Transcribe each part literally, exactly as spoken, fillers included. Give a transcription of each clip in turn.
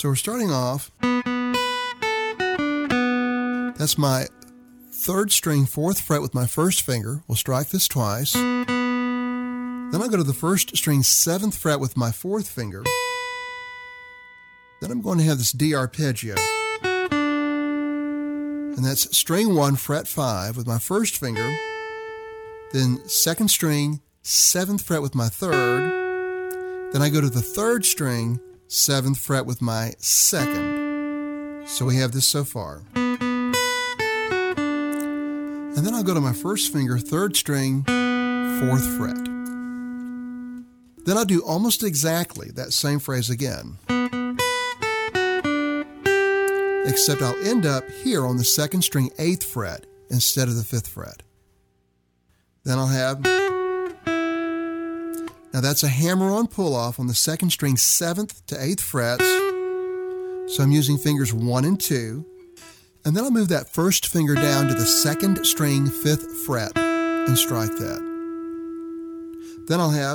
So we're starting off. That's my third string, fourth fret with my first finger. We'll strike this twice. Then I'll go to the first string, seventh fret with my fourth finger. Then I'm going to have this D arpeggio. And that's string one, fret five with my first finger. Then second string, seventh fret with my third. Then I go to the third string, seventh fret with my second. So we have this so far. And then I'll go to my first finger, third string, fourth fret. Then I'll do almost exactly that same phrase again. Except I'll end up here on the second string, eighth fret, instead of the fifth fret. Then I'll have, now that's a hammer-on pull-off on the second string, seventh to eighth frets. So I'm using fingers one and two. And then I'll move that first finger down to the second string, fifth fret, and strike that. Then I'll have,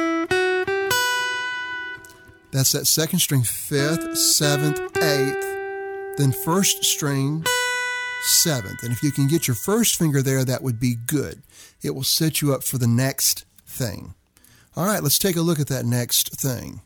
that's that second string, fifth, seventh, eighth, then first string, seventh. And if you can get your first finger there, that would be good. It will set you up for the next thing. All right, let's take a look at that next thing.